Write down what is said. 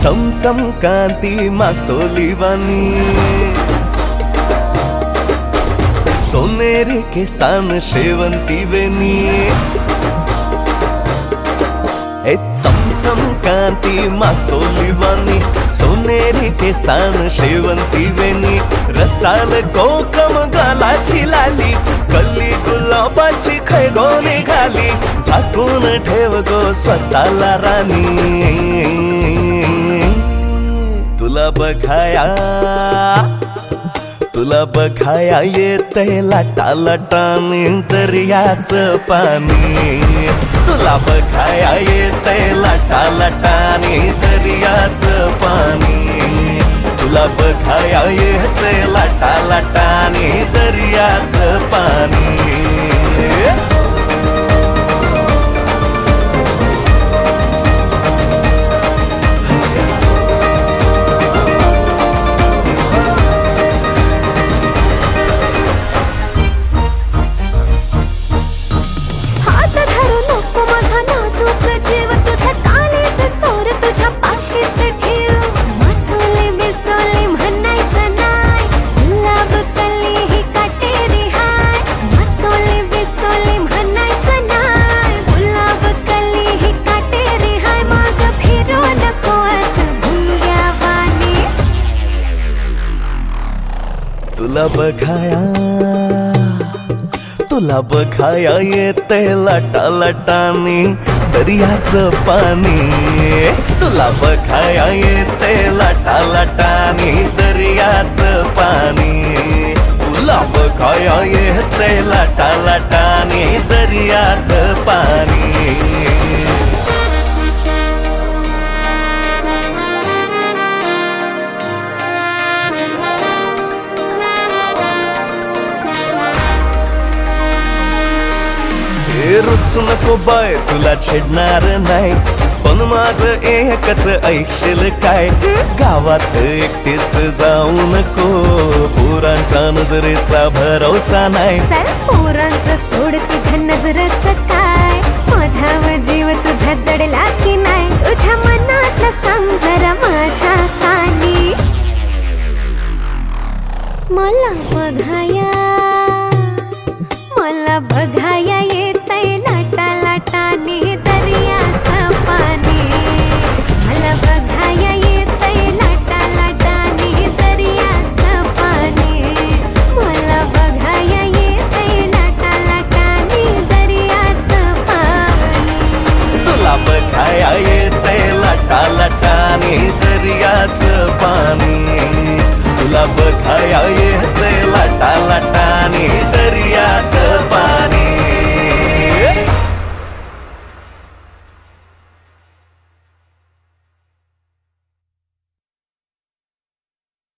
चमचम कांती मासोलीवानी, सोनेरी केसान शेवंती वेणी, ए चमचम कांती मासोलीवानी, सोनेरी केसान शेवंती वेणी, रसाल कोकम गालाची लाली, कल्ली गुलाबाची खैगो निघाली, झाकून ठेव गो स्वतःला राणी, तुला बघाया येतंय लाटा लाटाने दर्याचं पाणी, तुला बघाया येतंय लाटा लाटाने दर्याचं पाणी, तुला बघाया येतंय लाटा लाटाने दर्याचं पाणी। तुला बघाया येतंय लाटा लाटाने दर्याचं पाणी, तुला बघाया येतंय लाटा लाटाने दर्याचं पाणी, तुला बघाया येतंय लाटा लाटाने दर्याचं पाणी। रुसू नको बाय तुला छेडणार नाही, पण माझं एकच ऐकशील काय, गावात एकटीच जाऊ नको, पोरांच्या नजरेचा भरोसा नाही, पोरांचं सोड तुझ्या नजरेचं काय,